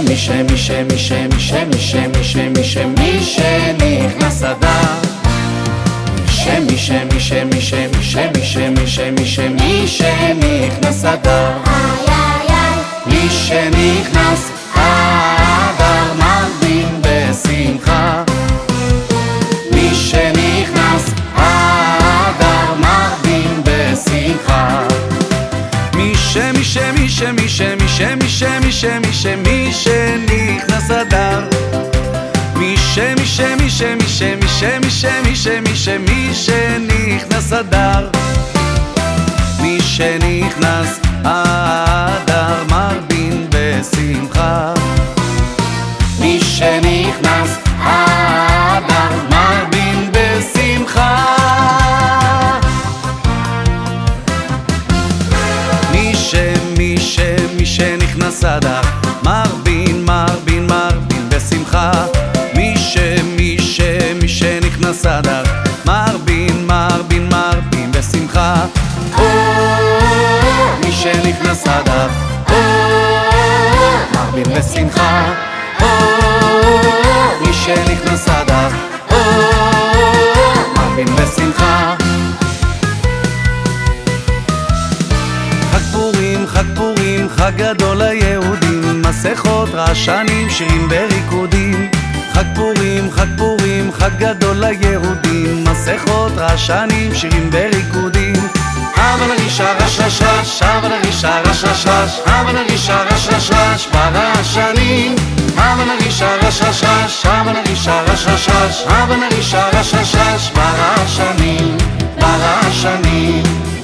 שנכנס אדר, מי שנכנס אדר, מי שנכנס אדר מרבין בשמחה, מי שנכנס אדר מרבין בשמחה, מי שנכנס אדר, מי שנכנס אדר, מי שנכנס אדר מרבין בשמחה, מי שנכנס אדר מרבין בשמחה, מי שנכנס אדר מרבין בשמחה, מי שנכנס אדר מרבין בשמחה, מי שנכנס אדר מרבין בשמחה, מי שנכנס אדר מרבין בשמחה. חג פורים, חג פורים, חג גדול ליהודים, מסכות רעשנים, שירים בריקודים. חג פורים, חג פורים, חג גדול ליהודים, מסכות רעשנים, שירים בריקודים. אבל הרישה רשרש, אבל הרישה רשרש, אבל הרישה רשרש ברעשנים, אבל הרישה רשרש, אבל הרישה רשרש, אבל הרישה רשרש ברעשנים, ברעשנים.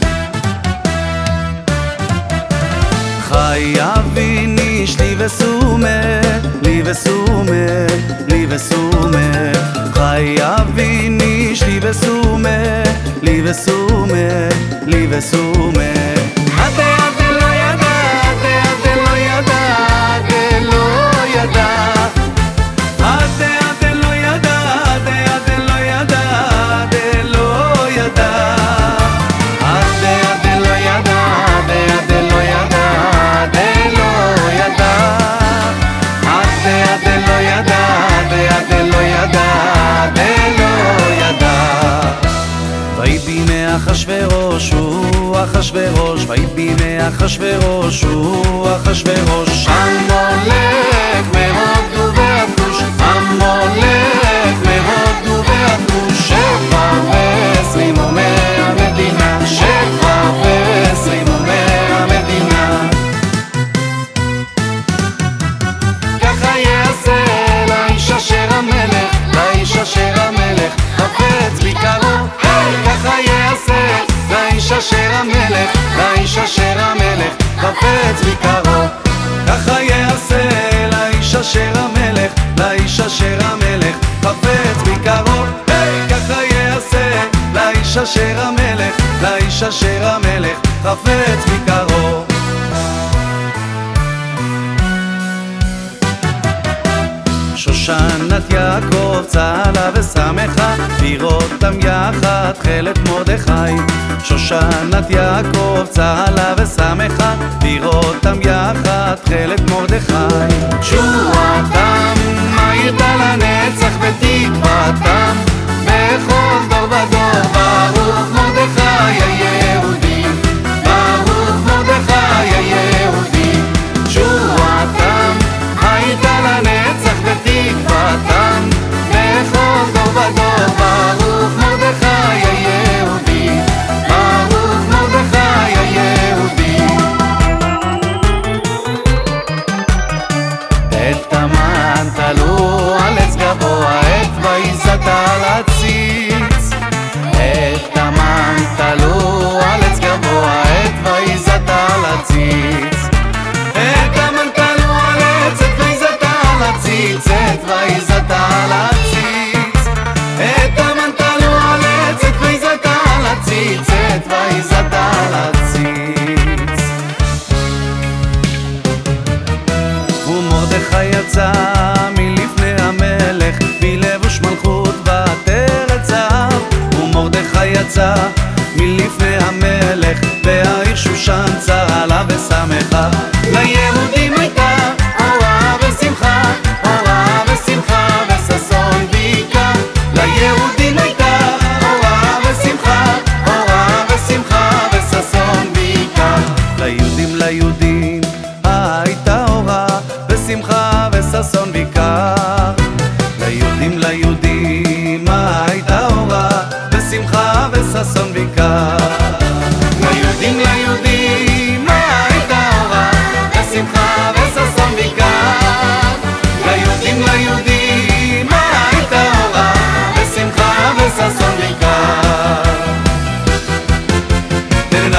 חי אביניש לי וסומר, לי וסומר, לי וסומר, חי אביניש לי וסומר, לי וסומר, לי וסומר. אדה לא ידע, אדה לא ידע, אדה לא ידע, אדה לא ידע, אדה לא ידע, אדה לא ידע, אדה לא ידע, אדה לא ידע, אדה לא ידע, אדה לא ידע, אדה לא ידע, אדה לא ידע. ויהי בימי אחשוורוש הוא אחשוורוש, ויהי בימי אחשוורוש הוא אחשוורוש, המולך מהודו והכוש, המולך מהודו והכוש, 720 מהמדינה, 720 מהמדינה. ככה יעשה לאיש אשר המלך, לאיש אשר המלך חפץ ביקרו, ככה יעשה לאיש אשר המלך, לאיש אשר המלך חפץ ביקרו, ככה יעשה לאיש אשר המלך, לאיש אשר המלך חפץ ביקרו, ככה יעשה לאיש אשר המלך, לאיש אשר המלך חפץ ביקרו. שושנת יעקב צהלה ושמחה, לראותם יחד תכלת מרדכי. שושנת יעקב צהלה ושמחה, לראותם יחד תכלת מרדכי. תשועתם הייתה לנצח ותקוותם בכל דור ודור. ברוך מרדכי היהודי, ברוך מרדכי היהודי. תשועתם הייתה לנצח ותקוותם בכל דור ודור. ברוך מרדכי היהודי, ברוך מרדכי היהודי. את המן תלו על עץ גבוה, את וייסת על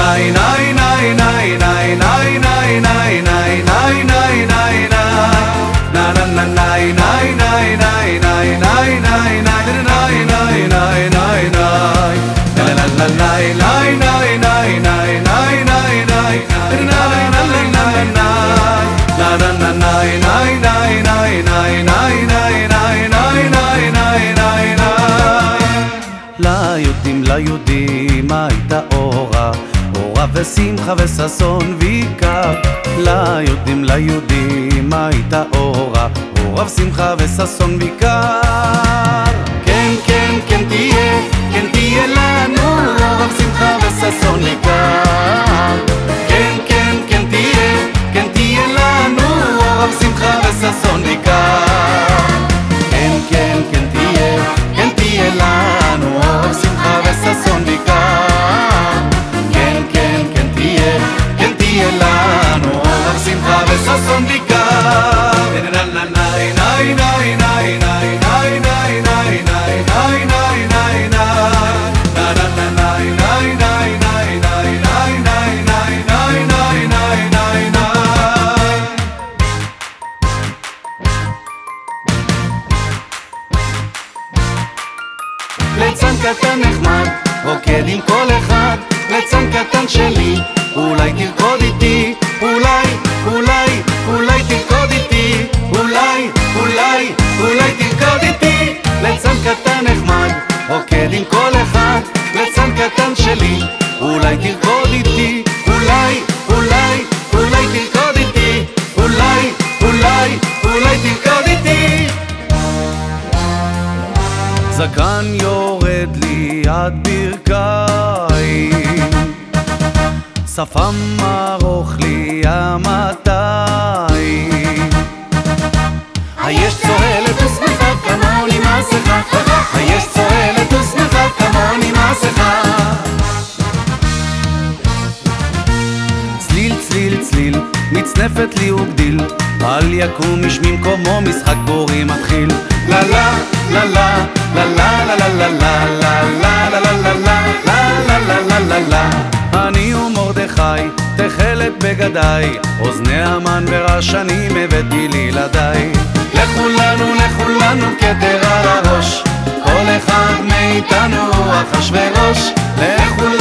ליהודים הייתה אורה, אורה ושמחה וששון ויקר. ליהודים הייתה אורה, אורה ושמחה וששון ויקר. כן, כן, כן תהיה, כן תהיה לנו אורה ושמחה וששון ויקר. כן, כן, כן תהיה, כן תהיה לנו אורה ושמחה וששון ויקר. כן, כן, כן תהיה, כן תהיה לנו אורה ושמחה וששון ויקר. כן, כן, כן תהיה, כן תהיה לנו אורה ושמחה וששון ויקר. ליצן קטן נחמד, רוקד עם כל אחד. ליצן קטן שלי, אולי תרקוד איתי. אולי, אולי, אולי תרקוד איתי. אולי, אולי, אולי תרקוד איתי. ליצן קטן נחמד, רוקד עם כל אחד. ליצן קטן שלי, אולי תרקוד איתי. אולי, אולי, אולי תרקוד איתי. אולי, אולי, אולי תרקוד איתי. זקן יורד לי עד ברכיים, שפם ארוך לי המאתיים. היש צוהלת ושמחה כמוני מסכה. היש צוהלת ושמחה כמוני מסכה. צליל צליל צליל מצנפת לי וגדיל, אל יקום איש ממקומו משחק בורי מתחיל. לה לה לה לה לה לה לה לה לה לה לה לה לה לה לה לה. אני ומרדכי תכלת בגדיי, אוזני המן ורשנים הבאתי לילדיי. לכולנו כתר על הראש, כל אחד מאיתנו אחשוורוש. לכולנו